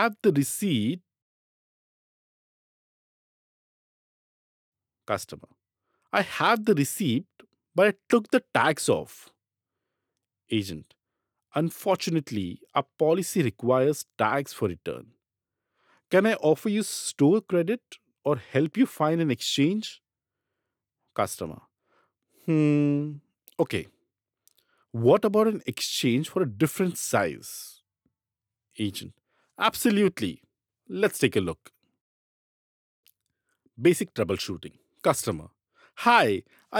Have the receipt. Customer. I have the receipt, but I took the tax off. Agent. Unfortunately, our policy requires tax for return. Can I offer you store credit or help you find an exchange? Customer. Hmm. Okay. What about an exchange for a different size? Agent. Absolutely. Let's take a look. Basic troubleshooting. Customer. Hi,